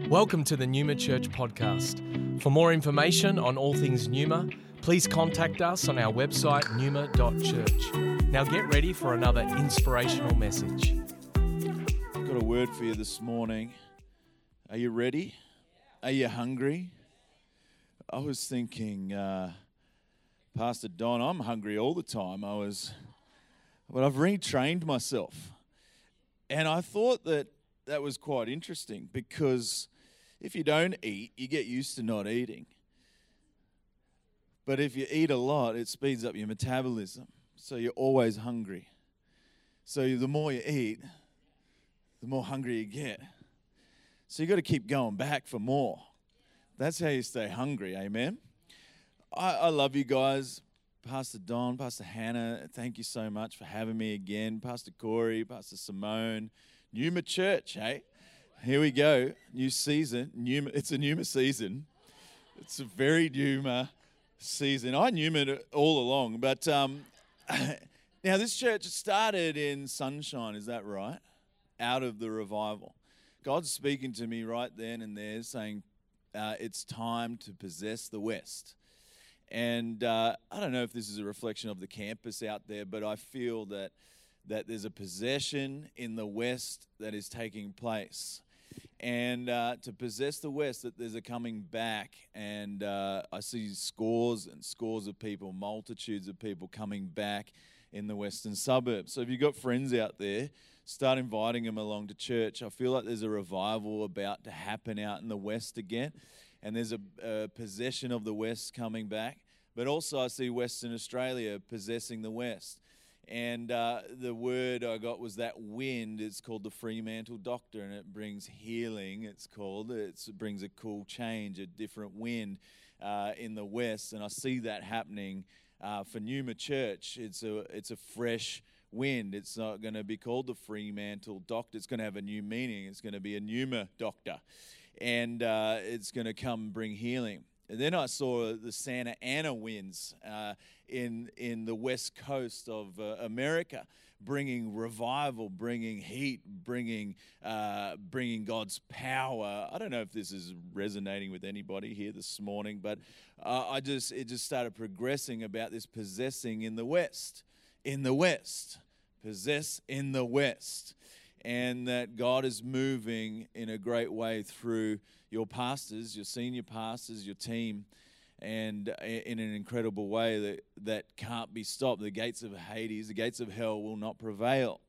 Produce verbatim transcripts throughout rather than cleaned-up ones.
Welcome to the Numa Church podcast. For more information on all things Numa, please contact us on our website, numa dot church. Now get ready for another inspirational message. I've got a word for you this morning. Are you ready? Are you hungry? I was thinking, uh, Pastor Don, I'm hungry all the time. I was, but I've retrained myself. And I thought that that was quite interesting because if you don't eat, you get used to not eating. But if you eat a lot, it speeds up your metabolism. So you're always hungry. So the more you eat, the more hungry you get. So you got to keep going back for more. That's how you stay hungry, amen? I, I love you guys. Pastor Don, Pastor Hannah, thank you so much for having me again. Pastor Corey, Pastor Simone, Numa Church, hey? Here we go, new season. Numa, it's a Numa season. It's a very Numa season. I knew it all along, but um, now this church started in sunshine, is that right? Out of the revival. God's speaking to me right then and there, saying uh, it's time to possess the West. And uh, I don't know if this is a reflection of the campus out there, but I feel that that there's a possession in the West that is taking place. And uh, to possess the West, that there's a coming back. And uh, I see scores and scores of people, multitudes of people coming back in the western suburbs. So if you've got friends out there, start inviting them along to church. I feel like there's a revival about to happen out in the West again. And there's a, a possession of the West coming back. But also I see Western Australia possessing the West. And uh, the word I got was that wind. It's called the Fremantle Doctor, and it brings healing, it's called. It's, it brings a cool change, a different wind uh, in the West. And I see that happening uh, for Numa Church. It's a, it's a fresh wind. It's not going to be called the Fremantle Doctor. It's going to have a new meaning. It's going to be a Numa Doctor. And uh, it's going to come bring healing. And then I saw the Santa Ana winds uh, in in the west coast of uh, America, bringing revival, bringing heat, bringing uh, bringing God's power. I don't know if this is resonating with anybody here this morning, but uh, I just it just started progressing about this possessing in the West, in the West, possess in the West. And that God is moving in a great way through your pastors, your senior pastors, your team, and in an incredible way that, that can't be stopped. The gates of Hades, the gates of hell will not prevail.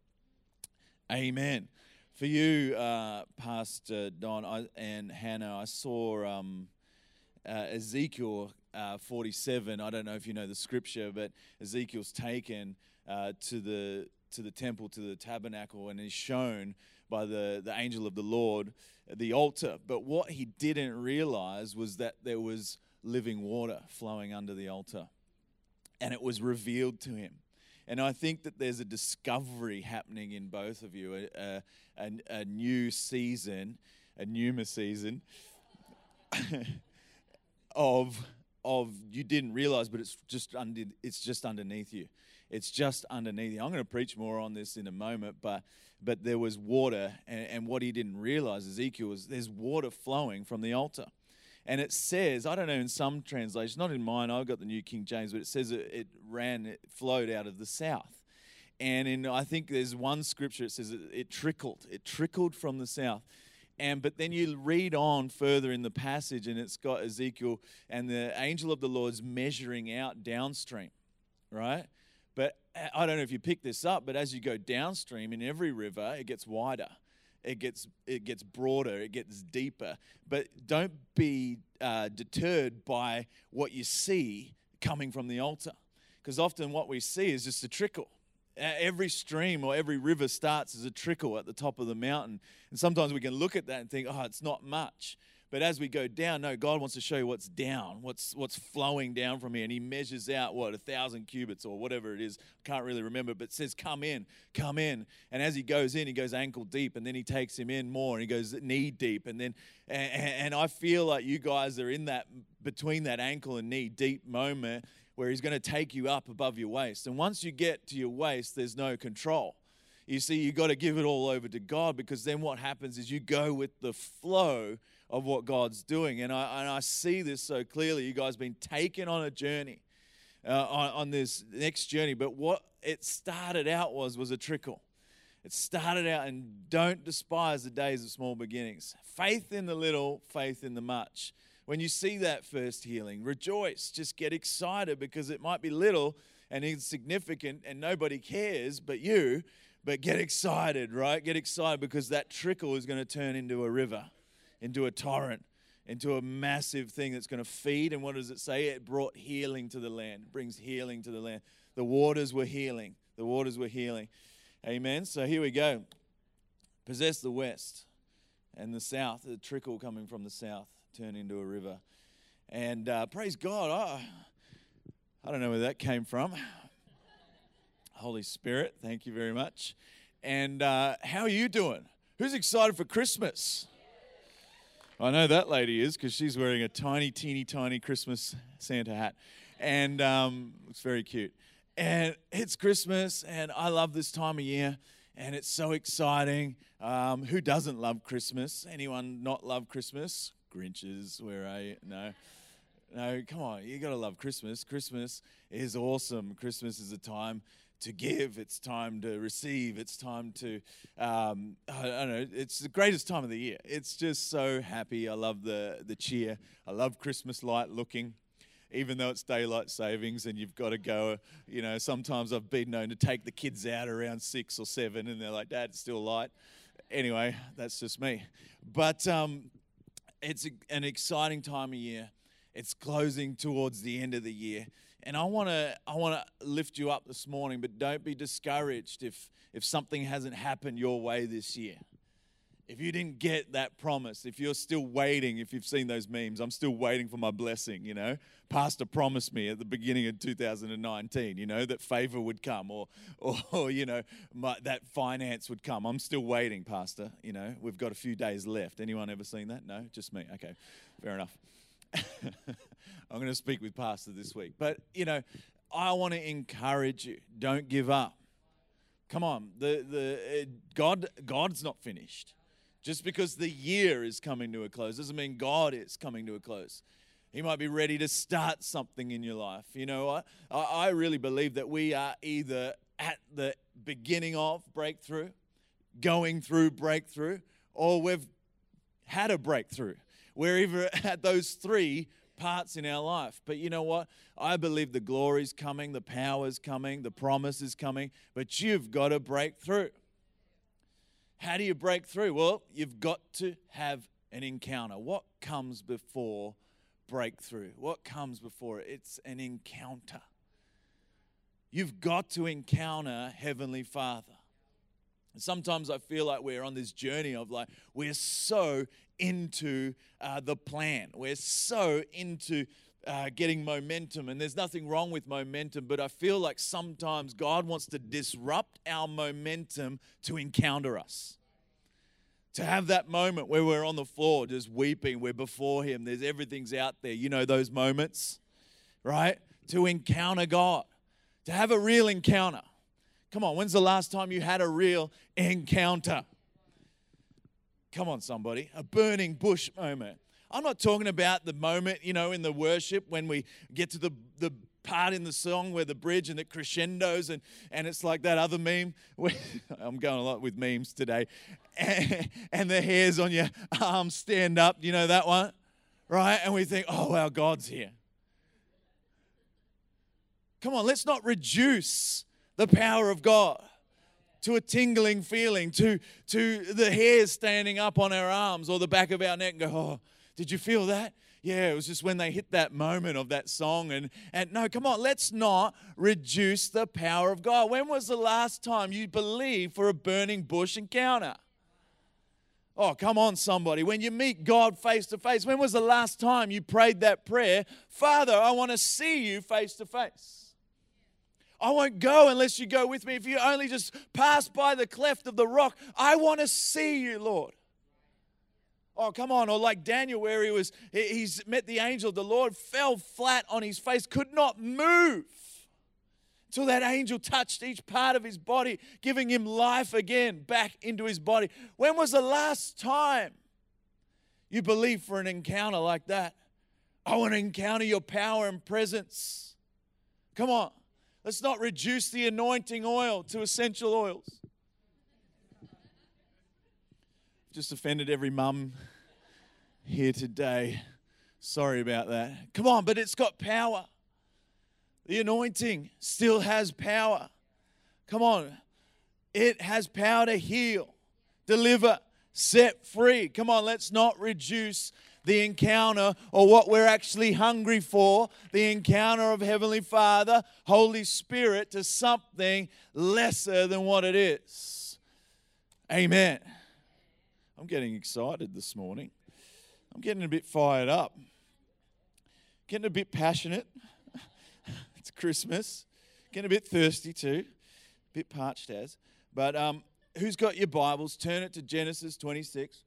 Amen. For you, uh, Pastor Don I, and Hannah, I saw um, uh, Ezekiel uh, forty-seven. I don't know if you know the scripture, but Ezekiel's taken uh, to the to the temple, to the tabernacle, and is shown by the, the angel of the Lord the altar. But what he didn't realize was that there was living water flowing under the altar. And it was revealed to him. And I think that there's a discovery happening in both of you, a, a, a new season, a Numa season of of you didn't realize, but it's just under, it's just underneath you. It's just underneath you. I'm going to preach more on this in a moment, but but there was water, and, and what he didn't realize, Ezekiel, was there's water flowing from the altar. And it says, I don't know, in some translations, not in mine, I've got the New King James, but it says it, it ran, it flowed out of the south. And in I think there's one scripture, it says it, it trickled. It trickled from the south. And but then you read on further in the passage, and it's got Ezekiel and the angel of the Lord's measuring out downstream, right? But I don't know if you pick this up, but as you go downstream in every river, it gets wider, it gets it gets broader, it gets deeper. But don't be uh, deterred by what you see coming from the altar, because often what we see is just a trickle. Every stream or every river starts as a trickle at the top of the mountain. And sometimes we can look at that and think, oh, it's not much. But as we go down, no, God wants to show you what's down, what's what's flowing down from here. And he measures out, what, a thousand cubits or whatever it is. I can't really remember, but it says, come in, come in. And as he goes in, he goes ankle deep, and then he takes him in more, and he goes knee deep. And then, and, and I feel like you guys are in that, between that ankle and knee deep moment where he's going to take you up above your waist. And once you get to your waist, there's no control. You see, you got to give it all over to God, because then what happens is you go with the flow of what God's doing. And I, and I see this so clearly. You guys have been taken on a journey, uh, on, on this next journey. But what it started out was, was a trickle. It started out, and don't despise the days of small beginnings. Faith in the little, faith in the much. When you see that first healing, rejoice. Just get excited, because it might be little and insignificant and nobody cares but you. But get excited, right? Get excited, because that trickle is going to turn into a river, into a torrent, into a massive thing that's going to feed. And what does it say? It brought healing to the land. It brings healing to the land. The waters were healing. The waters were healing. Amen. So here we go. Possess the west and the south. The trickle coming from the south turn into a river. And uh, praise God. I, I don't know where that came from. Holy Spirit, thank you very much. And uh, how are you doing? Who's excited for Christmas? I know that lady is, because she's wearing a tiny, teeny, tiny Christmas Santa hat. And um, it's very cute. And it's Christmas, and I love this time of year, and it's so exciting. Um, who doesn't love Christmas? Anyone not love Christmas? Grinches, where are you? No. No, come on, you got to love Christmas. Christmas is awesome. Christmas is a time to give. It's time to receive. It's time to, um, I don't know, it's the greatest time of the year. It's just so happy. I love the, the cheer. I love Christmas light looking, even though it's daylight savings and you've got to go. You know, sometimes I've been known to take the kids out around six or seven and they're like, Dad, it's still light. Anyway, that's just me. But um, it's a, an exciting time of year. It's closing towards the end of the year. And I want to I want to lift you up this morning, but don't be discouraged if if something hasn't happened your way this year. If you didn't get that promise, if you're still waiting, if you've seen those memes, I'm still waiting for my blessing, you know. Pastor promised me at the beginning of two thousand nineteen, you know, that favor would come, or, or, or you know, my, that finance would come. I'm still waiting, Pastor, you know. We've got a few days left. Anyone ever seen that? No? Just me. Okay, fair enough. I'm going to speak with Pastor this week. But, you know, I want to encourage you. Don't give up. Come on. The the uh, God God's not finished. Just because the year is coming to a close doesn't mean God is coming to a close. He might be ready to start something in your life. You know what? I, I really believe that we are either at the beginning of breakthrough, going through breakthrough, or we've had a breakthrough. We're either at those three parts in our life. But you know what? I believe the glory's coming, the power's coming, the promise is coming, but you've got to break through. How do you break through? Well, you've got to have an encounter. What comes before breakthrough? What comes before it? It's an encounter. You've got to encounter Heavenly Father. And sometimes I feel like we're on this journey of like, we're so into uh, the plan. We're so into uh, getting momentum, and there's nothing wrong with momentum, but I feel like sometimes God wants to disrupt our momentum to encounter us. To have that moment where we're on the floor just weeping, we're before Him, there's everything's out there. You know those moments, right? To encounter God, to have a real encounter. Come on, when's the last time you had a real encounter? Come on, somebody. A burning bush moment. I'm not talking about the moment, you know, in the worship when we get to the, the part in the song where the bridge and it crescendos and, and it's like that other meme. Where, I'm going a lot with memes today. And, and the hairs on your arms stand up. You know that one? Right? And we think, oh, wow, God's here. Come on, let's not reduce the power of God to a tingling feeling, to, to the hairs standing up on our arms or the back of our neck and go, oh, did you feel that? Yeah, it was just when they hit that moment of that song. And, and no, come on, let's not reduce the power of God. When was the last time you believed for a burning bush encounter? Oh, come on, somebody. When you meet God face to face, when was the last time you prayed that prayer? Father, I want to see you face to face. I won't go unless you go with me. If you only just pass by the cleft of the rock, I want to see you, Lord. Oh, come on. Or like Daniel, where he was, he's met the angel. The Lord fell flat on his face, could not move. till that angel touched each part of his body, giving him life again back into his body. When was the last time you believed for an encounter like that? I want to encounter your power and presence. Come on. Let's not reduce the anointing oil to essential oils. Just offended every mum here today. Sorry about that. Come on, but it's got power. The anointing still has power. Come on. It has power to heal, deliver, set free. Come on, let's not reduce the encounter or what we're actually hungry for, the encounter of Heavenly Father, Holy Spirit, to something lesser than what it is. Amen. I'm getting excited this morning. I'm getting a bit fired up. Getting a bit passionate. It's Christmas. Getting a bit thirsty too. A bit parched as. But um, who's got your Bibles? Turn it to Genesis twenty-six.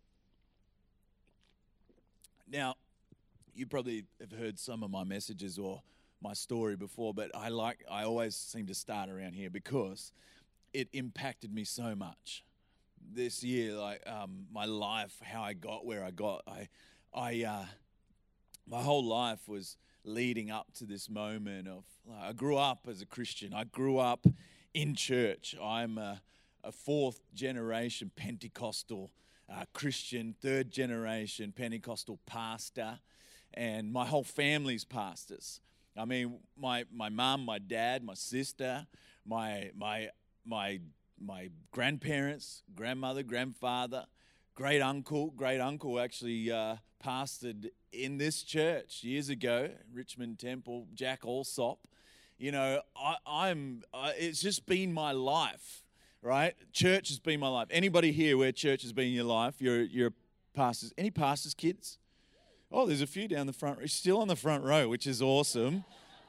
Now, you probably have heard some of my messages or my story before, but I like I always seem to start around here because it impacted me so much. This year, like um, my life, how I got where I got, I, I, uh, my whole life was leading up to this moment of. Like, I grew up as a Christian. I grew up in church. I'm a, a fourth generation Pentecostal uh, Christian, third generation Pentecostal pastor, and my whole family's pastors. I mean, my my mum, my dad, my sister, my my my. my grandparents, grandmother, grandfather, great uncle, great uncle actually uh, pastored in this church years ago, Richmond Temple, Jack Allsop. You know, I, I'm. I, it's just been my life, right? Church has been my life. Anybody here where church has been your life? You're you're pastors. Any pastors' kids? Oh, there's a few down the front. Still on the front row, which is awesome.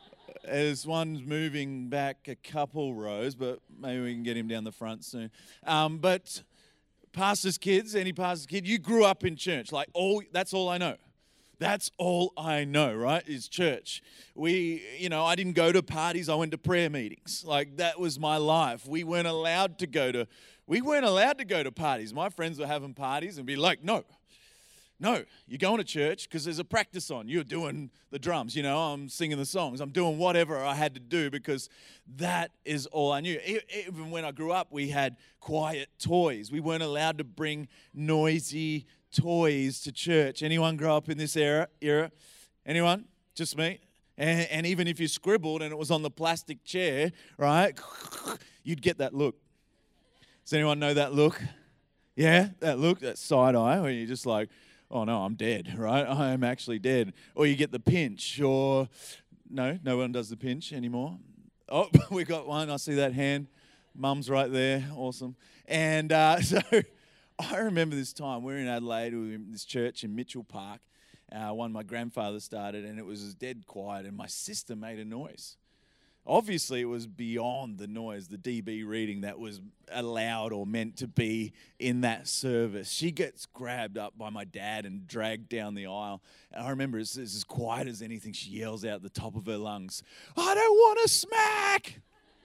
As one's moving back a couple rows, but maybe we can get him down the front soon. Um, but pastors' kids, any pastor's kid, you grew up in church. Like all, that's all I know. That's all I know, right, is church. We, you know, I didn't go to parties. I went to prayer meetings. Like that was my life. We weren't allowed to go to, we weren't allowed to go to parties. My friends were having parties and be like, no. No, you're going to church because there's a practice on. You're doing the drums, you know, I'm singing the songs. I'm doing whatever I had to do because that is all I knew. Even when I grew up, we had quiet toys. We weren't allowed to bring noisy toys to church. Anyone grow up in this era? era? Anyone? Just me? And, and even if you scribbled and it was on the plastic chair, right, you'd get that look. Does anyone know that look? Yeah, that look, that side eye where you're just like, oh no, I'm dead, right? I am actually dead. Or you get the pinch, or no, no one does the pinch anymore. Oh, we got one. I see that hand. Mum's right there. Awesome. And uh, so I remember this time. We were in Adelaide. We were in this church in Mitchell Park, uh, one my grandfather started, and it was dead quiet, and my sister made a noise. Obviously, it was beyond the noise, the D B reading that was allowed or meant to be in that service. She gets grabbed up by my dad and dragged down the aisle. And I remember it's, it's as quiet as anything. She yells out the top of her lungs, "I don't want to smack!"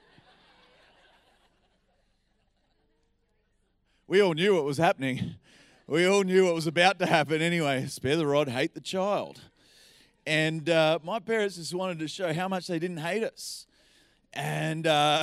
We all knew what was happening. We all knew what was about to happen anyway. Spare the rod, hate the child. And uh, my parents just wanted to show how much they didn't hate us. And uh,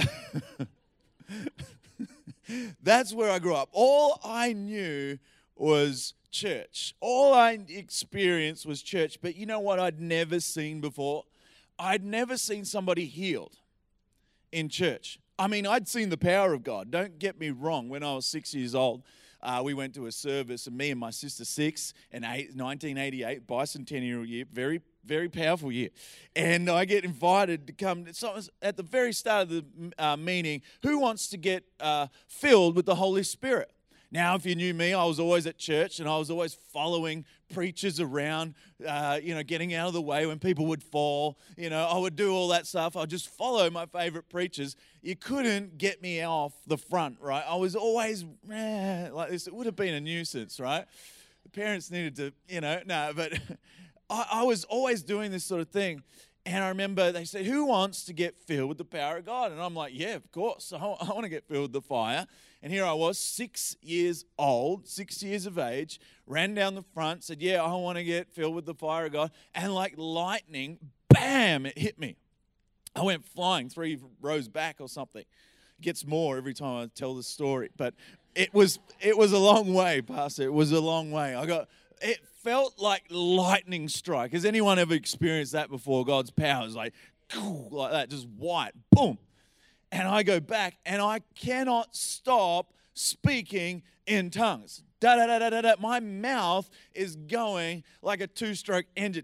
that's where I grew up. All I knew was church. All I experienced was church. But you know what I'd never seen before? I'd never seen somebody healed in church. I mean, I'd seen the power of God. Don't get me wrong. When I was six years old, uh, we went to a service, and me and my sister, six, and eight, nineteen eighty-eight, bicentennial year, very Very powerful year. And I get invited to come. So at the very start of the uh, meeting, who wants to get uh, filled with the Holy Spirit? Now, if you knew me, I was always at church and I was always following preachers around, uh, you know, getting out of the way when people would fall. You know, I would do all that stuff. I'd just follow my favorite preachers. You couldn't get me off the front, right? I was always eh, like this. It would have been a nuisance, right? The parents needed to, you know, no, but... I, I was always doing this sort of thing, And I remember they said, who wants to get filled with the power of God? And I'm like, yeah, of course. I want to get filled with the fire. And here I was, six years old, six years of age, ran down the front, said, yeah, I want to get filled with the fire of God. And like lightning, bam, it hit me. I went flying three rows back or something. It gets more every time I tell the story. But it was it was a long way, Pastor. It was a long way. I got it felt like lightning strike. Has anyone ever experienced that before? God's power is like, like that, just white, boom. And I go back, and I cannot stop speaking in tongues. Da, da, da, da, da, da. My mouth is going like a two-stroke engine.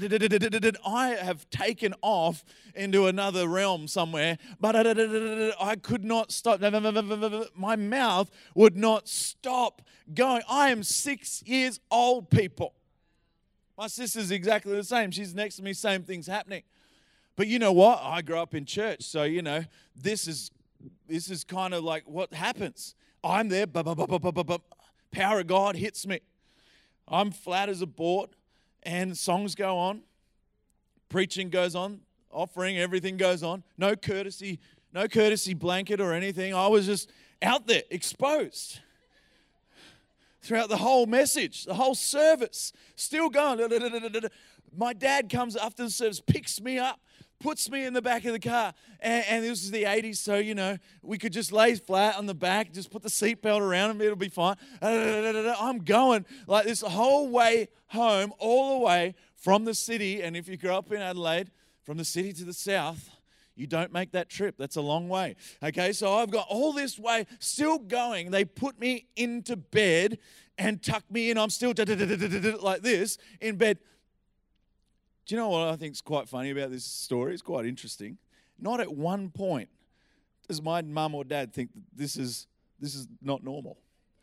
I have taken off into another realm somewhere, but I could not stop. My mouth would not stop going. I am six years old, people. My sister's exactly the same. She's next to me, same thing's happening. But you know what? I grew up in church, so, you know, this is this is kind of like what happens. I'm there, bu- bu- bu- bu- bu- bu- bu- power of God hits me. I'm flat as a board, and songs go on, preaching goes on, offering, everything goes on. No courtesy, no courtesy blanket or anything. I was just out there, exposed. Throughout the whole message, the whole service, still going. My dad comes after the service, picks me up, puts me in the back of the car. And, and this is the eighties, so, you know, we could just lay flat on the back, just put the seatbelt around him, it'll be fine. I'm going like this whole way home, all the way from the city. And if you grew up in Adelaide, from the city to the south, you don't make that trip. That's a long way. Okay, so I've got all this way, still going. They put me into bed and tuck me in. I'm still like this in bed. Do you know what I think is quite funny about this story? It's quite interesting. Not at one point does my mum or dad think that this is this is not normal.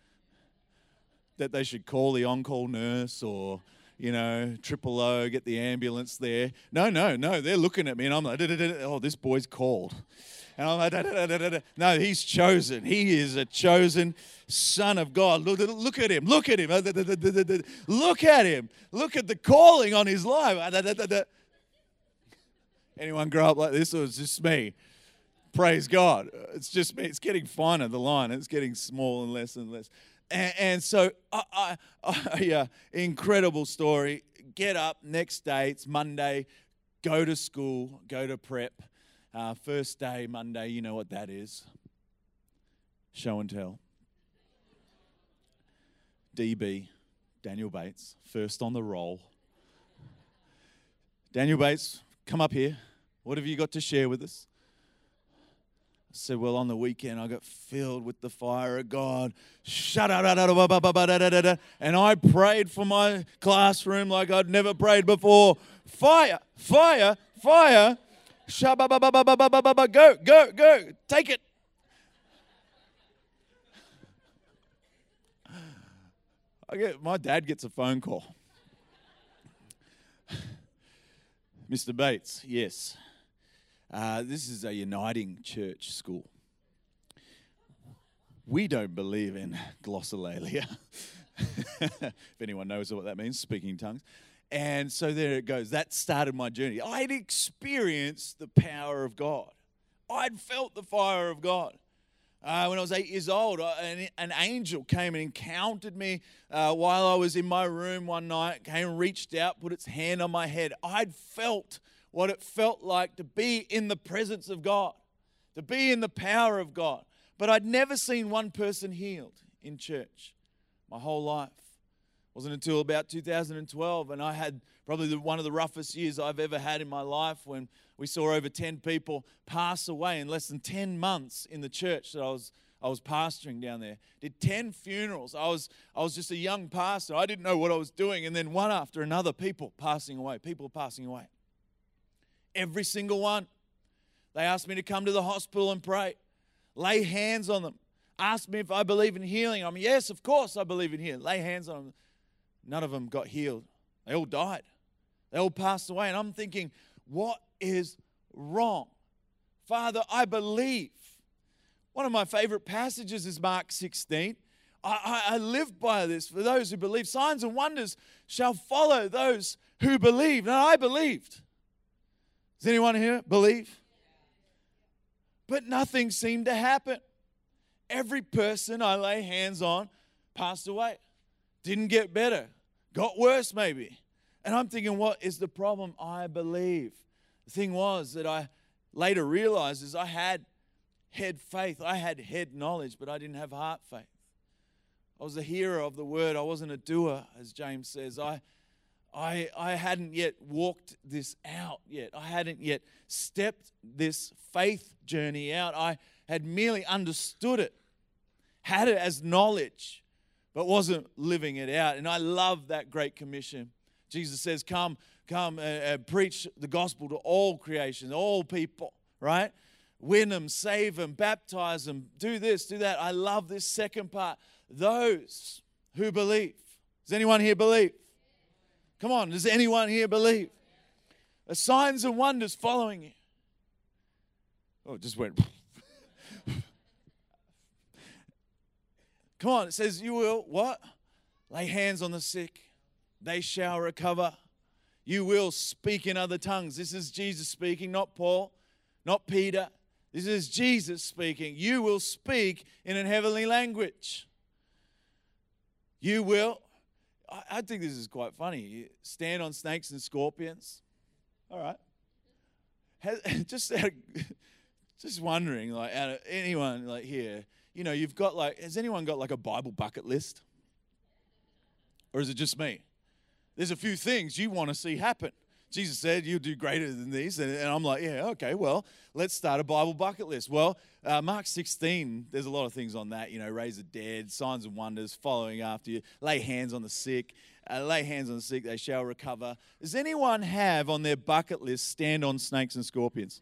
That they should call the on-call nurse or, you know, triple O, get the ambulance there. No, no, no. They're looking at me and I'm like, oh, this boy's called. And I'm like, no, he's chosen. He is a chosen son of God. Look, look at him. Look at him. Look at him. Look at the calling on his life. Anyone grow up like this, or it's just me? Praise God. It's just me. It's getting finer, the line. It's getting small and less and less. And, and so, I, I, I, yeah, incredible story. Get up, next day, it's Monday, go to school, go to prep. Uh, first day, Monday, you know what that is. Show and tell. D B, Daniel Bates, first on the roll. Daniel Bates, come up here. What have you got to share with us? I said, well, on the weekend, I got filled with the fire of God. And I prayed for my classroom like I'd never prayed before. Fire, fire, fire. Go, go, go. Take it. I get, my dad gets a phone call. Mister Bates, yes. Uh, this is a uniting church school. We don't believe in glossolalia. If anyone knows what that means, speaking in tongues. And so there it goes. That started my journey. I'd experienced the power of God. I'd felt the fire of God. Uh, when I was eight years old, an, an angel came and encountered me uh, while I was in my room one night, came and reached out, put its hand on my head. I'd felt what it felt like to be in the presence of God, to be in the power of God. But I'd never seen one person healed in church my whole life. It wasn't until about two thousand twelve, and I had probably the, one of the roughest years I've ever had in my life, when we saw over ten people pass away in less than ten months in the church that I was I was pastoring down there. Did ten funerals. I was I was just a young pastor. I didn't know what I was doing, and then one after another, people passing away, people passing away. Every single one. They asked me to come to the hospital and pray, lay hands on them, asked me if I believe in healing. I'm yes, of course I believe in healing. Lay hands on them. None of them got healed. They all died. They all passed away. And I'm thinking, what is wrong? Father, I believe. One of my favorite passages is Mark sixteen. I, I, I live by this. For those who believe, signs and wonders shall follow those who believe. And I believed. Does anyone here believe? But nothing seemed to happen. Every person I lay hands on passed away. Didn't get better. Got worse maybe. And I'm thinking, what is the problem? I believe. The thing was that I later realized is I had head faith. I had head knowledge, but I didn't have heart faith. I was a hearer of the word. I wasn't a doer, as James says. I, I, I hadn't yet walked this out yet. I hadn't yet stepped this faith journey out. I had merely understood it, had it as knowledge, but wasn't living it out. And I love that Great Commission. Jesus says, come, come and, and preach the gospel to all creation, all people, right? Win them, save them, baptize them, do this, do that. I love this second part. Those who believe. Does anyone here believe? Come on, does anyone here believe? The signs and wonders following you. Oh, it just went. Come on, it says you will, what? Lay hands on the sick. They shall recover. You will speak in other tongues. This is Jesus speaking, not Paul, not Peter. This is Jesus speaking. You will speak in a heavenly language. You will. I, I think this is quite funny. You stand on snakes and scorpions. All right. Has, just, just wondering, like, out of anyone like here, you know, you've got like, has anyone got like a Bible bucket list? Or is it just me? There's a few things you want to see happen. Jesus said, you'll do greater than these. And, and I'm like, yeah, okay, well, let's start a Bible bucket list. Well, uh, Mark sixteen, there's a lot of things on that, you know, raise the dead, signs and wonders, following after you, lay hands on the sick, uh, lay hands on the sick, they shall recover. Does anyone have on their bucket list stand on snakes and scorpions?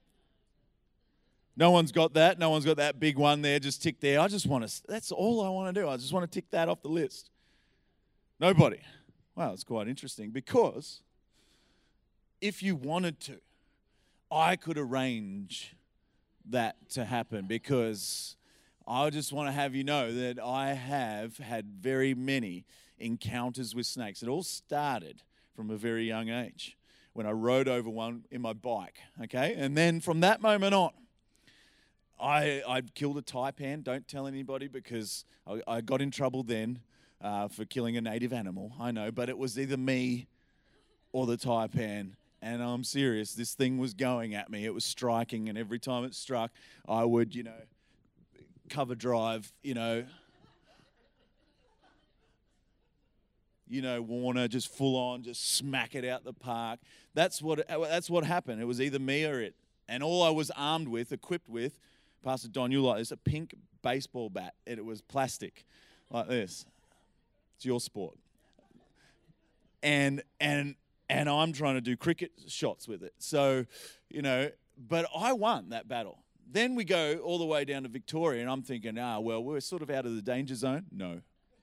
No one's got that. No one's got that big one there, just tick there. I just want to, that's all I want to do. I just want to tick that off the list. Nobody. Wow, it's quite interesting because if you wanted to, I could arrange that to happen because I just want to have you know that I have had very many encounters with snakes. It all started from a very young age when I rode over one in my bike, okay? And then from that moment on, I I killed a taipan. Don't tell anybody because I, I got in trouble then uh, for killing a native animal. I know, but it was either me or the taipan. And I'm serious, this thing was going at me. It was striking, and every time it struck, I would, you know, cover drive, you know, you know, Warner, just full on, just smack it out the park. That's what that's what happened. It was either me or it. And all I was armed with, equipped with, Pastor Don, you like this, a pink baseball bat. And it was plastic, like this. It's your sport. And and and I'm trying to do cricket shots with it. So, you know, but I won that battle. Then we go all the way down to Victoria, and I'm thinking, ah, well, we're sort of out of the danger zone. No.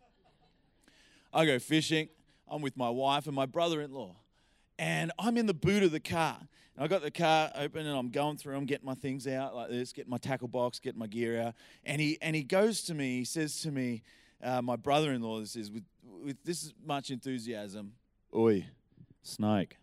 I go fishing. I'm with my wife and my brother-in-law. And I'm in the boot of the car. And I got the car open, and I'm going through. I'm getting my things out like this, getting my tackle box, getting my gear out. And he and he goes to me. He says to me, uh, my brother-in-law, this is with with this much enthusiasm, "Oi, snake."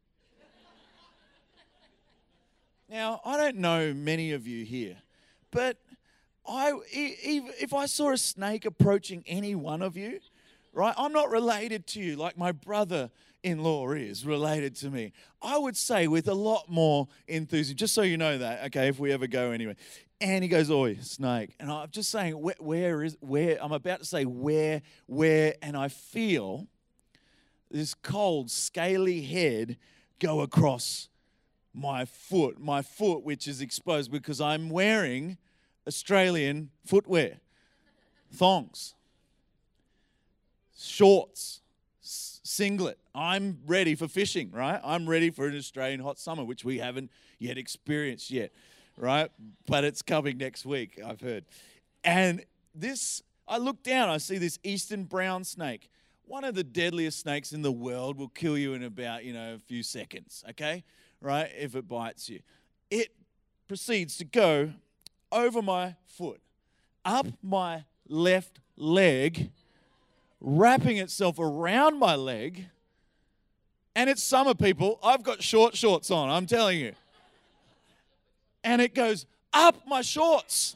Now, I don't know many of you here, but I if I saw a snake approaching any one of you, right? I'm not related to you like my brother-in-law is related to me. I would say with a lot more enthusiasm, just so you know that, okay, if we ever go anywhere. And he goes, "Oi, snake." And I'm just saying, where, where is, where, I'm about to say where, where, and I feel this cold, scaly head go across my foot, my foot which is exposed because I'm wearing Australian footwear, thongs, shorts, singlet. I'm ready for fishing, right? I'm ready for an Australian hot summer, which we haven't yet experienced yet, right? But it's coming next week, I've heard. And this, I look down, I see this eastern brown snake. One of the deadliest snakes in the world will kill you in about, you know, a few seconds, okay? Right, if it bites you. It proceeds to go over my foot, up my left leg, wrapping itself around my leg, And it's summer, people. I've got short shorts on, I'm telling you. And it goes up my shorts.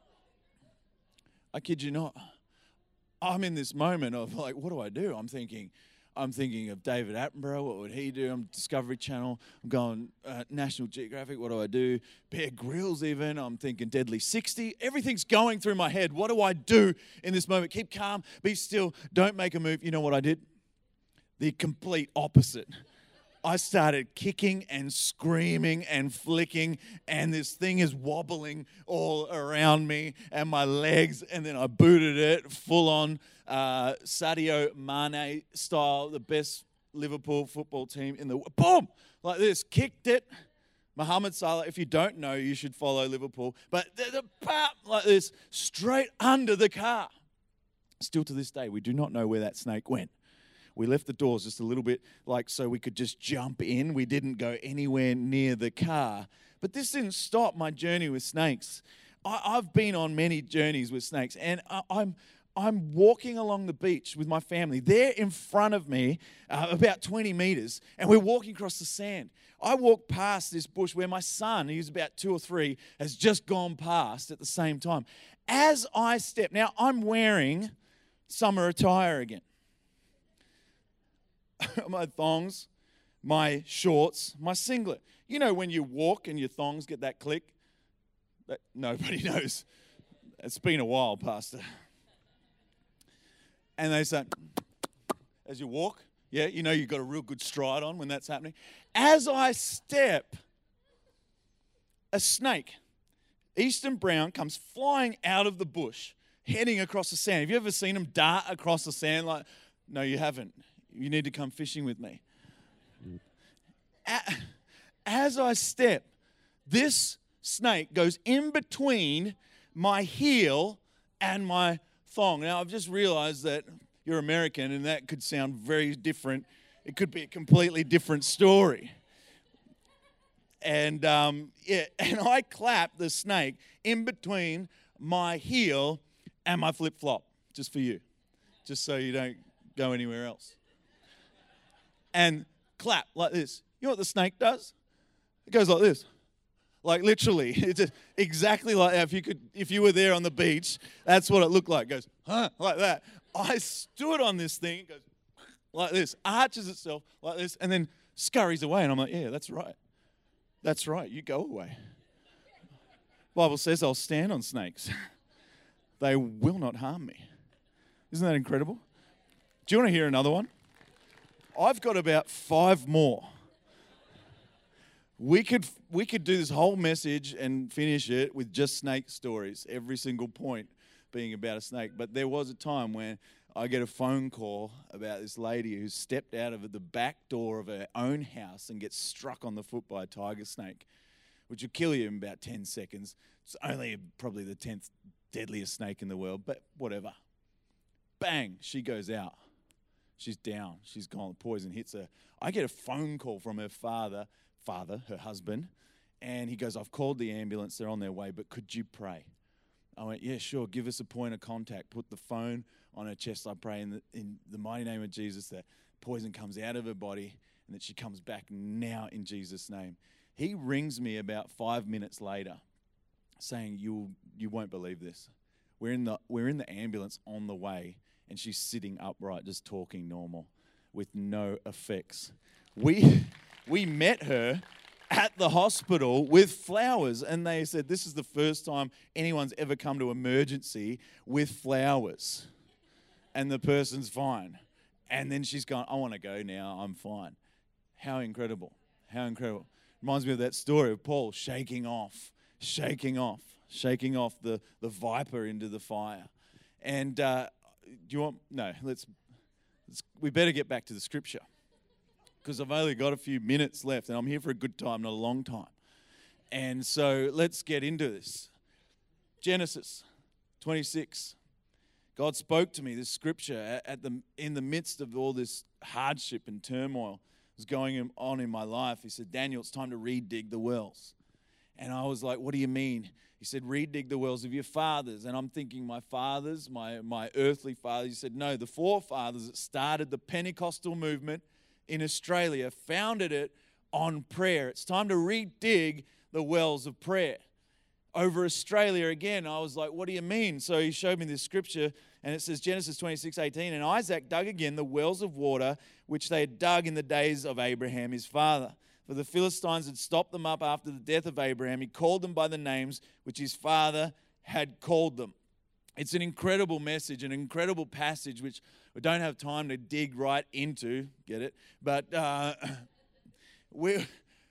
I kid you not. I'm in this moment of like, what do I do? I'm thinking, I'm thinking of David Attenborough. What would he do? I'm Discovery Channel. I'm going uh, National Geographic. What do I do? Bear Grylls even. I'm thinking Deadly sixty. Everything's going through my head. What do I do in this moment? Keep calm. Be still. Don't make a move. You know what I did? The complete opposite. I started kicking and screaming and flicking, and this thing is wobbling all around me and my legs, and then I booted it full on uh, Sadio Mane style, the best Liverpool football team in the boom, like this, kicked it. Mohamed Salah, if you don't know, you should follow Liverpool, but the, the pop, like this, straight under the car. Still to this day, we do not know where that snake went. We left the doors just a little bit, like, so we could just jump in. We didn't go anywhere near the car. But this didn't stop my journey with snakes. I, I've been on many journeys with snakes, and I, I'm I'm walking along the beach with my family. They're in front of me, uh, about twenty meters, and we're walking across the sand. I walk past this bush where my son, who's about two or three, has just gone past at the same time. As I step, now I'm wearing summer attire again. My thongs, my shorts, my singlet. You know when you walk and your thongs get that click? That nobody knows. It's been a while, Pastor. And they say, as you walk, yeah, you know you've got a real good stride on when that's happening. As I step, a snake, Eastern brown, comes flying out of the bush, heading across the sand. Have you ever seen them dart across the sand? Like, no, you haven't. You need to come fishing with me. As I step, this snake goes in between my heel and my thong. Now, I've just realized that you're American and that could sound very different. It could be a completely different story. And um, yeah, and I clap the snake in between my heel and my flip-flop, just for you, just so you don't go anywhere else. And clap like this. You know what the snake does? It goes like this. Like literally, it's just exactly like that. If you could, if you were there on the beach, that's what it looked like. It goes, huh, like that. I stood on this thing, it goes like this, arches itself like this, and then scurries away. And I'm like, yeah, that's right. That's right. You go away. Bible says I'll stand on snakes. They will not harm me. Isn't that incredible? Do you want to hear another one? I've got about five more. We could we could do this whole message and finish it with just snake stories, every single point being about a snake. But there was a time when I get a phone call about this lady who stepped out of the back door of her own house and gets struck on the foot by a tiger snake, which will kill you in about ten seconds. It's only probably the tenth deadliest snake in the world, but whatever. Bang, she goes out. She's down. She's gone. The poison hits her. I get a phone call from her father, father, her husband, and he goes, I've called the ambulance. They're on their way, but could you pray? I went, yeah, sure. Give us a point of contact. Put the phone on her chest. I pray in the, in the mighty name of Jesus that poison comes out of her body and that she comes back now in Jesus' name. He rings me about five minutes later saying, you you won't believe this. We're in the we're in the ambulance on the way. And she's sitting upright, just talking normal, with no effects. We we met her at the hospital with flowers, and they said this is the first time anyone's ever come to emergency with flowers. And the person's fine. And then she's gone, I want to go now, I'm fine. How incredible. How incredible. Reminds me of that story of Paul shaking off, shaking off, shaking off the, the viper into the fire. And uh, do you want, no, let's, let's, we better get back to the scripture because I've only got a few minutes left and I'm here for a good time, not a long time. And so let's get into this. Genesis twenty-six. God spoke to me, this scripture, at the in the midst of all this hardship and turmoil was going on in my life. He said, Daniel, it's time to re-dig the wells. And I was like, what do you mean? He said, re-dig the wells of your fathers. And I'm thinking, my fathers, my, my earthly fathers. He said, no, the forefathers that started the Pentecostal movement in Australia founded it on prayer. It's time to redig the wells of prayer. Over Australia again, I was like, what do you mean? So he showed me this scripture, and it says Genesis twenty-six eighteen, and Isaac dug again the wells of water which they had dug in the days of Abraham his father. For the Philistines had stopped them up after the death of Abraham. He called them by the names which his father had called them. It's an incredible message, an incredible passage, which we don't have time to dig right into, get it? But uh, we're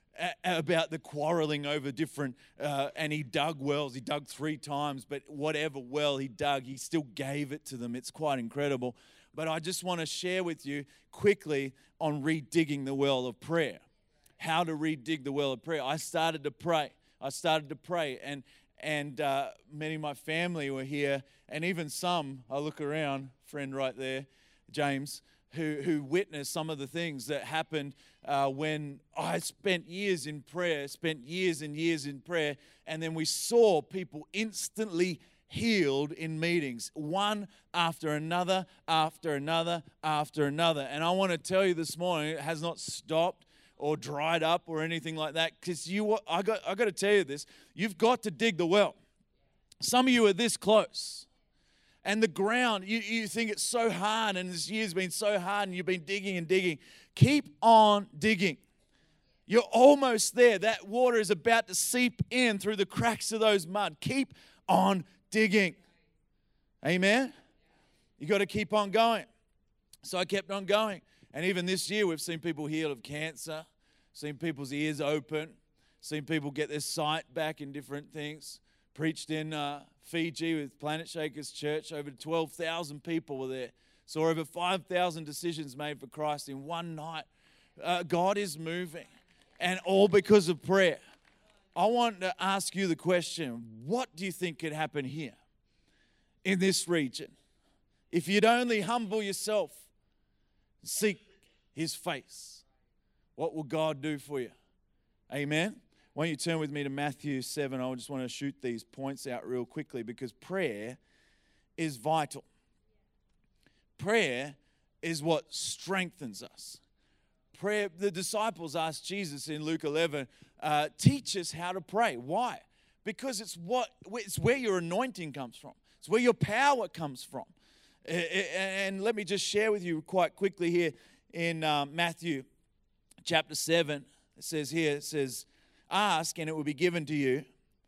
about the quarreling over different, uh, and he dug wells. He dug three times, but whatever well he dug, he still gave it to them. It's quite incredible. But I just want to share with you quickly on redigging the well of prayer. How to redig the well of prayer. I started to pray. I started to pray, and and uh, many of my family were here, and even some, I look around, friend right there, James, who who witnessed some of the things that happened uh, when I spent years in prayer, spent years and years in prayer, and then we saw people instantly healed in meetings, one after another, after another, after another. And I want to tell you this morning, it has not stopped or dried up or anything like that, because you, I got, I got to tell you this, you've got to dig the well. Some of you are this close. And the ground, you, you think it's so hard, and this year's been so hard, and you've been digging and digging. Keep on digging. You're almost there. That water is about to seep in through the cracks of those mud. Keep on digging. Amen? You got to keep on going. So I kept on going. And even this year, we've seen people healed of cancer, seen people's ears open, seen people get their sight back in different things. Preached in uh, Fiji with Planet Shakers Church. Over twelve thousand people were there. Saw over five thousand decisions made for Christ in one night. Uh, God is moving, and all because of prayer. I want to ask you the question, what do you think could happen here in this region if you'd only humble yourself, seek his face? What will God do for you? Amen? Why don't you turn with me to Matthew seven? I just want to shoot these points out real quickly, because prayer is vital. Prayer is what strengthens us. Prayer. The disciples asked Jesus in Luke eleven, uh, teach us how to pray. Why? Because it's what it's where your anointing comes from. It's where your power comes from. And let me just share with you quite quickly here in uh, Matthew chapter seven. It says here, it says, ask and it will be given to you.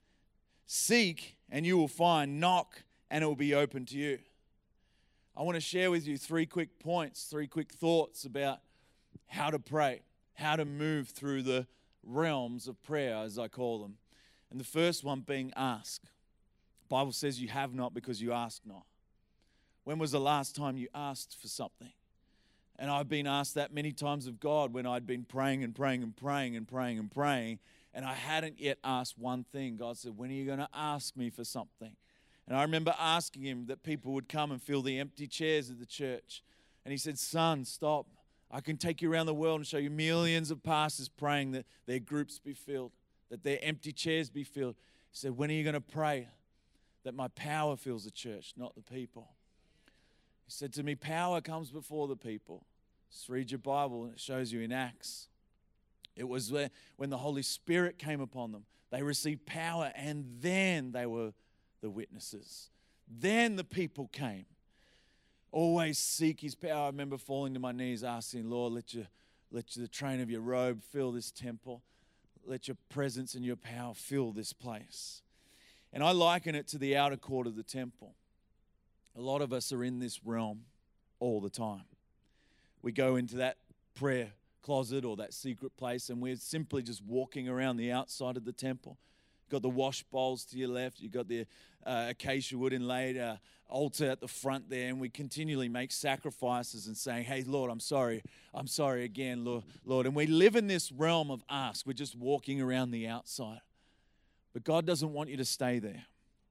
Seek and you will find. Knock and it will be open to you. I want to share with you three quick points, three quick thoughts about how to pray, how to move through the realms of prayer, as I call them. And the first one being ask. The Bible says you have not because you ask not. When was the last time you asked for something? And I've been asked that many times of God when I'd been praying and praying and praying and praying and praying, and I hadn't yet asked one thing. God said, when are you going to ask me for something? And I remember asking him that people would come and fill the empty chairs of the church. And he said, son, stop. I can take you around the world and show you millions of pastors praying that their groups be filled, that their empty chairs be filled. He said, when are you going to pray that my power fills the church, not the people? He said to me, power comes before the people. Just read your Bible and it shows you in Acts. It was where, when the Holy Spirit came upon them, they received power, and then they were the witnesses. Then the people came. Always seek his power. I remember falling to my knees asking, Lord, let your, let the train of your robe fill this temple. Let your presence and your power fill this place. And I liken it to the outer court of the temple. A lot of us are in this realm all the time. We go into that prayer closet or that secret place, and we're simply just walking around the outside of the temple. You've got the wash bowls to your left. You've got the uh, acacia wood inlaid uh, altar at the front there, and we continually make sacrifices and saying, hey, Lord, I'm sorry. I'm sorry again, Lord. Lord. And we live in this realm of ask. We're just walking around the outside. But God doesn't want you to stay there.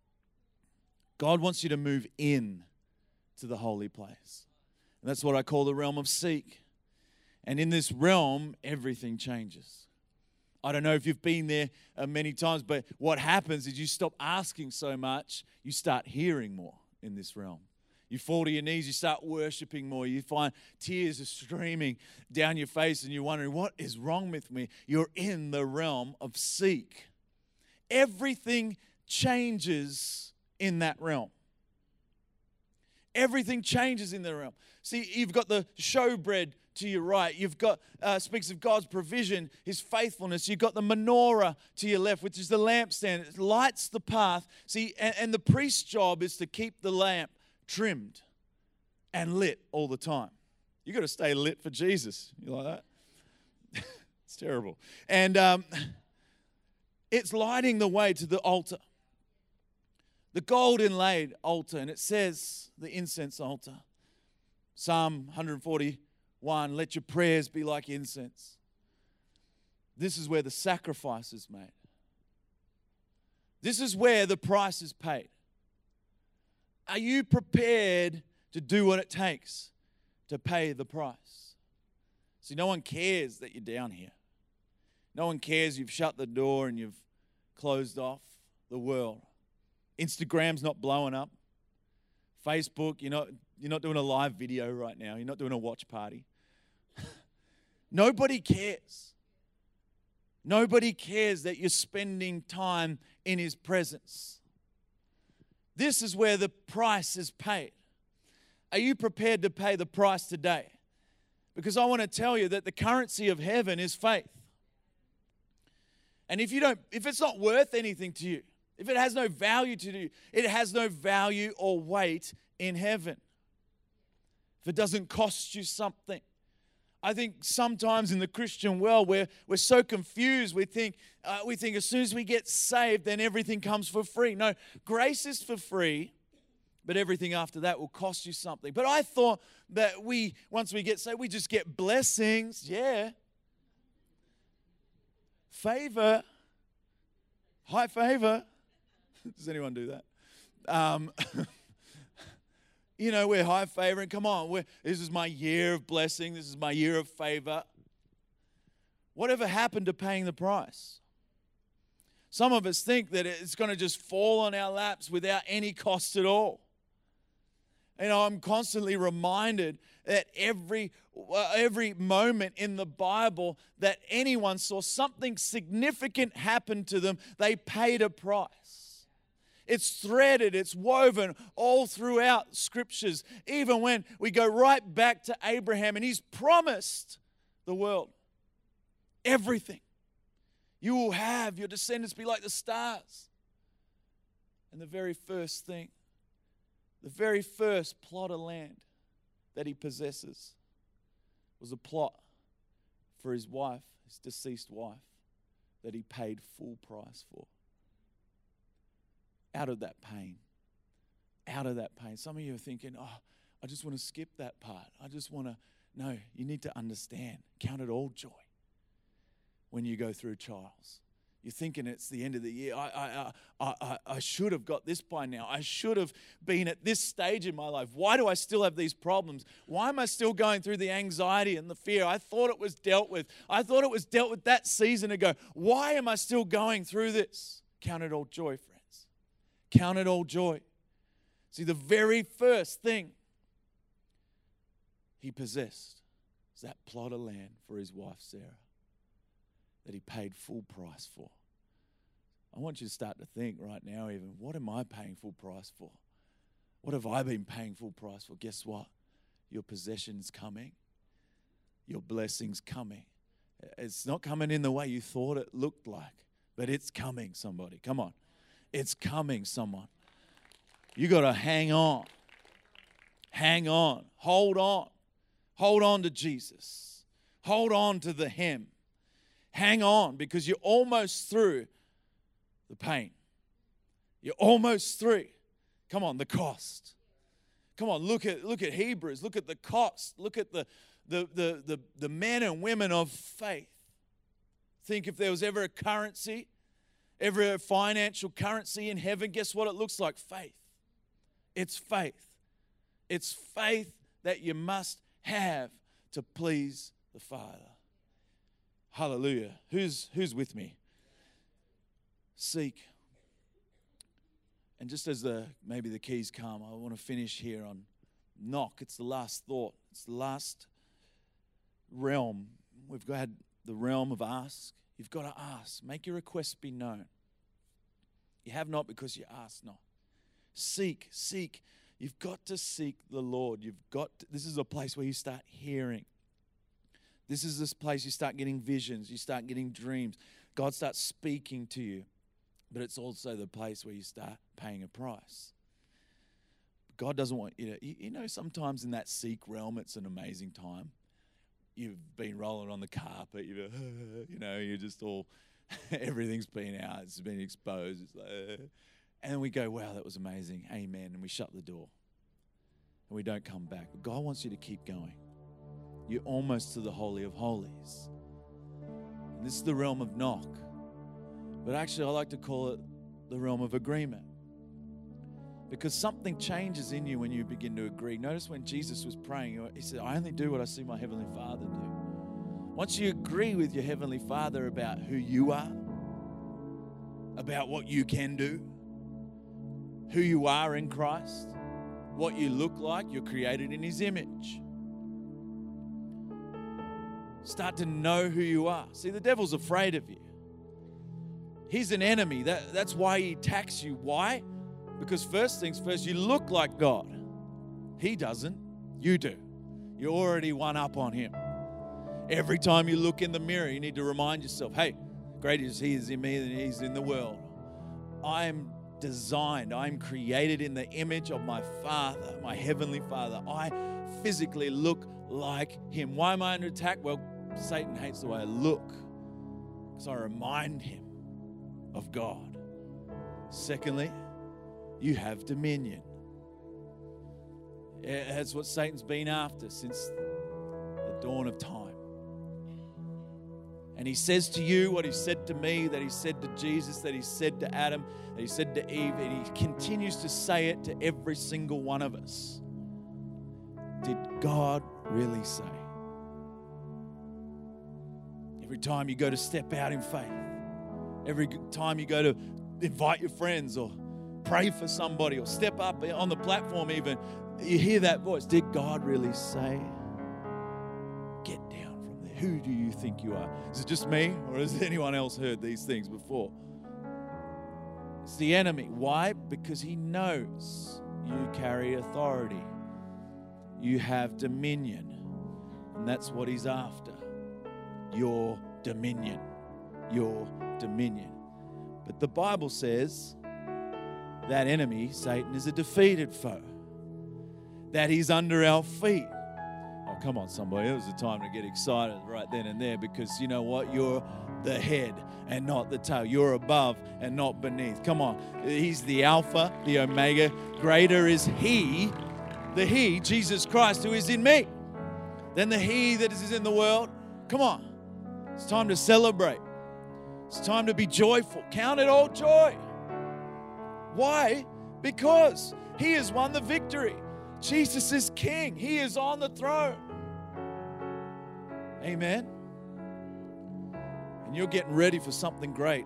God wants you to move in to the holy place. And that's what I call the realm of seek. And in this realm, everything changes. I don't know if you've been there uh, many times, but what happens is you stop asking so much, you start hearing more in this realm. You fall to your knees, you start worshiping more. You find tears are streaming down your face and you're wondering, what is wrong with me? You're in the realm of seek. Everything changes in that realm. Everything changes in the realm. See, you've got the showbread to your right. You've got, uh, speaks of God's provision, His faithfulness. You've got the menorah to your left, which is the lampstand. It lights the path. See, and, and the priest's job is to keep the lamp trimmed and lit all the time. You've got to stay lit for Jesus. You like that? It's terrible. And um, it's lighting the way to the altar. The gold inlaid altar, and it says the incense altar. Psalm one forty-one, let your prayers be like incense. This is where the sacrifice is made. This is where the price is paid. Are you prepared to do what it takes to pay the price? See, no one cares that you're down here. No one cares you've shut the door and you've closed off the world. Instagram's not blowing up. Facebook, you're not, you're not doing a live video right now. You're not doing a watch party. Nobody cares. Nobody cares that you're spending time in His presence. This is where the price is paid. Are you prepared to pay the price today? Because I want to tell you that the currency of heaven is faith. And if you don't, if it's not worth anything to you, if it has no value to you, it has no value or weight in heaven. If it doesn't cost you something. I think sometimes in the Christian world we're, we're so confused. We think, uh, we think as soon as we get saved, then everything comes for free. No, grace is for free, but everything after that will cost you something. But I thought that we, once we get saved, we just get blessings. Yeah. Favor. High favor. Does anyone do that? Um, you know, we're high favoring. Come on, we're, this is my year of blessing. This is my year of favor. Whatever happened to paying the price? Some of us think that it's going to just fall on our laps without any cost at all. You know, I'm constantly reminded that every uh, every moment in the Bible that anyone saw something significant happen to them, they paid a price. It's threaded, it's woven all throughout Scriptures, even when we go right back to Abraham and he's promised the world everything. You will have your descendants be like the stars. And the very first thing, the very first plot of land that he possesses was a plot for his wife, his deceased wife, that he paid full price for. Out of that pain. Out of that pain. Some of you are thinking, oh, I just want to skip that part. I just want to. No, you need to understand. Count it all joy when you go through trials. You're thinking it's the end of the year. I, I, I, I, I should have got this by now. I should have been at this stage in my life. Why do I still have these problems? Why am I still going through the anxiety and the fear? I thought it was dealt with. I thought it was dealt with that season ago. Why am I still going through this? Count it all joy, friends. Count it all joy. See, the very first thing he possessed was that plot of land for his wife, Sarah, that he paid full price for. I want you to start to think right now even, what am I paying full price for? What have I been paying full price for? Guess what? Your possession's coming. Your blessing's coming. It's not coming in the way you thought it looked like, but it's coming, somebody. Come on. It's coming, someone. You got to hang on. Hang on. Hold on. Hold on to Jesus. Hold on to the hem. Hang on, because you're almost through the pain. You're almost through. Come on, the cost. Come on, look at look at Hebrews. Look at the cost. Look at the the the the, the men and women of faith. Think if there was ever a currency, ever a financial currency in heaven, guess what it looks like? Faith. It's faith. It's faith that you must have to please the Father. Hallelujah. Who's who's with me? Seek. And just as the maybe the keys come, I want to finish here on Knock, it's the last thought. It's the last realm. We've got the realm of ask. You've got to ask. Make your requests be known. You have not because you ask not. Seek, seek. You've got to seek the Lord. You've got to, this is a place where you start hearing. This is this place you start getting visions. You start getting dreams. God starts speaking to you. But it's also the place where you start paying a price. God doesn't want you to, you, you know, sometimes in that seek realm, it's an amazing time. You've been rolling on the carpet, you've, you know, you're just all, everything's been out, it's been exposed. It's like, uh, and then we go, wow, that was amazing, amen, and we shut the door. And we don't come back. But God wants you to keep going. You're almost to the Holy of Holies. And this is the realm of knock. But actually, I like to call it the realm of agreement. Because something changes in you when you begin to agree. Notice when Jesus was praying, he said, I only do what I see my Heavenly Father do. Once you agree with your Heavenly Father about who you are, about what you can do, who you are in Christ, what you look like, you're created in His image. Start to know who you are. See, the devil's afraid of you. He's an enemy. That, that's why he attacks you. Why? Because first things first, you look like God. He doesn't. You do. You're already one up on Him. Every time you look in the mirror, you need to remind yourself, hey, greater is He is in me than He is in the world. I am designed. I am created in the image of my Father, my Heavenly Father. I physically look like Him. Why am I under attack? Well, Satan hates the way I look because I remind him of God. Secondly, you have dominion. That's what Satan's been after since the dawn of time. And he says to you what he said to me, that he said to Jesus, that he said to Adam, that he said to Eve, and he continues to say it to every single one of us. Did God really say? Every time you go to step out in faith, every time you go to invite your friends or pray for somebody or step up on the platform even, you hear that voice. Did God really say? Get down from there. Who do you think you are? Is it just me, or has anyone else heard these things before? It's the enemy. Why? Because he knows you carry authority. You have dominion. And that's what he's after. Your dominion. Your dominion. But the Bible says that enemy, Satan, is a defeated foe. That he's under our feet. Oh, come on, somebody. It was a time to get excited right then and there, because you know what? You're the head and not the tail. You're above and not beneath. Come on. He's the Alpha, the Omega. Greater is He, the He, Jesus Christ, who is in me, than the He that is in the world. Come on. It's time to celebrate. It's time to be joyful. Count it all joy. Why? Because He has won the victory. Jesus is King. He is on the throne. Amen. And you're getting ready for something great.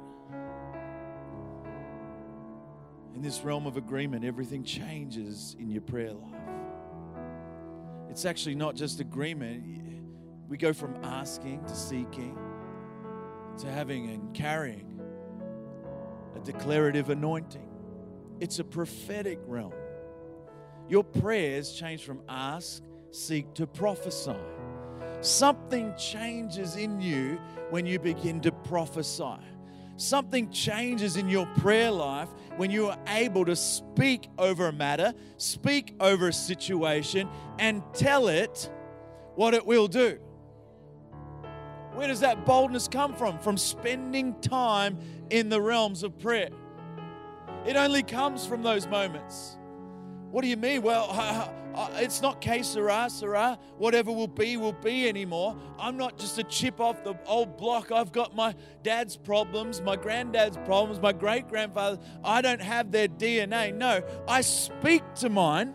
In this realm of agreement, everything changes in your prayer life. It's actually not just agreement. We go from asking to seeking to having and carrying a declarative anointing. It's a prophetic realm. Your prayers change from ask, seek to prophesy. Something changes in you when you begin to prophesy. Something changes in your prayer life when you are able to speak over a matter, speak over a situation, and tell it what it will do. Where does that boldness come from? From spending time in the realms of prayer. It only comes from those moments. What do you mean? Well, uh, uh, it's not que sera, sera. Whatever will be, will be anymore. I'm not just a chip off the old block. I've got my dad's problems, my granddad's problems, my great-grandfather. I don't have their D N A. No, I speak to mine.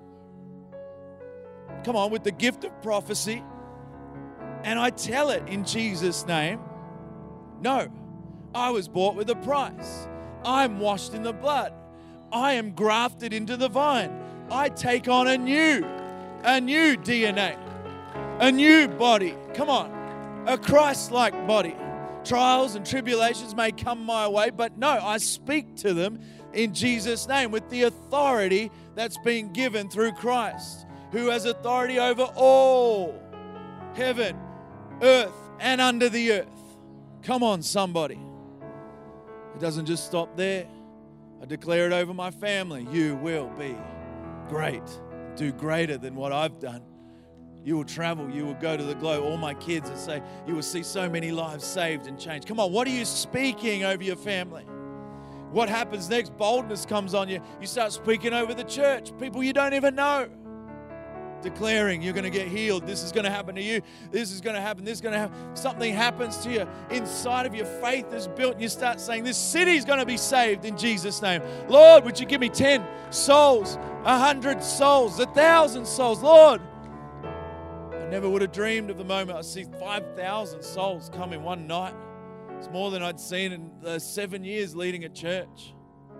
Come on, with the gift of prophecy. And I tell it in Jesus' name. No, I was bought with a price. I'm washed in the blood. I am grafted into the vine. I take on a new a new D N A, a new body. Come on, a Christ-like body. Trials and tribulations may come my way, but no, I speak to them in Jesus' name with the authority that's been given through Christ, who has authority over all heaven, earth, and under the earth. Come on, somebody. It doesn't just stop there. I declare it over my family. You will be great. Do greater than what I've done. You will travel. You will go to the globe. All my kids will say, you will see so many lives saved and changed. Come on, what are you speaking over your family? What happens next? Boldness comes on you. You start speaking over the church. People you don't even know. Declaring you're going to get healed. This is going to happen to you. This is going to happen. This is going to happen. Something happens to you. Inside of your faith is built and you start saying, this city is going to be saved in Jesus' name. Lord, would you give me ten souls, a hundred souls, a thousand souls? Lord, I never would have dreamed of the moment I see five thousand souls come in one night. It's more than I'd seen in the seven years leading a church.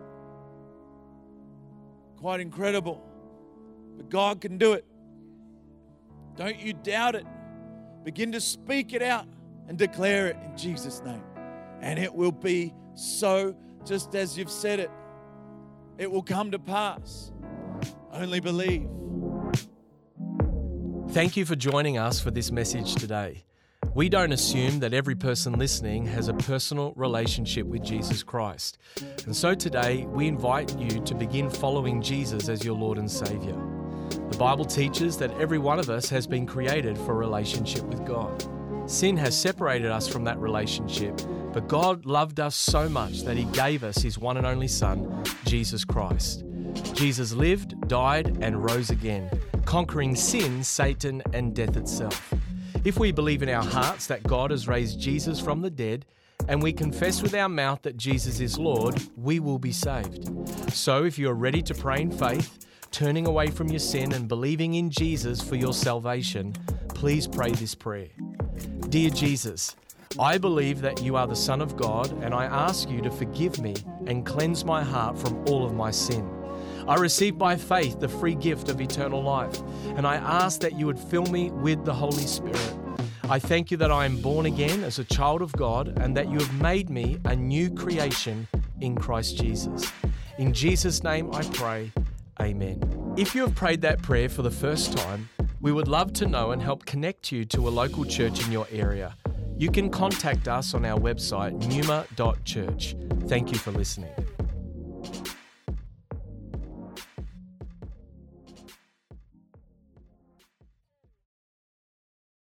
Quite incredible. But God can do it. Don't you doubt it. Begin to speak it out and declare it in Jesus' name. And it will be so, just as you've said it. It will come to pass. Only believe. Thank you for joining us for this message today. We don't assume that every person listening has a personal relationship with Jesus Christ. And so today, we invite you to begin following Jesus as your Lord and Savior. The Bible teaches that every one of us has been created for a relationship with God. Sin has separated us from that relationship, but God loved us so much that He gave us His one and only Son, Jesus Christ. Jesus lived, died, and rose again, conquering sin, Satan, and death itself. If we believe in our hearts that God has raised Jesus from the dead, and we confess with our mouth that Jesus is Lord, we will be saved. So if you are ready to pray in faith, turning away from your sin and believing in Jesus for your salvation, please pray this prayer. Dear Jesus, I believe that you are the Son of God, and I ask you to forgive me and cleanse my heart from all of my sin. I receive by faith the free gift of eternal life, and I ask that you would fill me with the Holy Spirit. I thank you that I am born again as a child of God and that you have made me a new creation in Christ Jesus. In Jesus' name I pray, amen. If you have prayed that prayer for the first time, we would love to know and help connect you to a local church in your area. You can contact us on our website, pneuma dot church. Thank you for listening.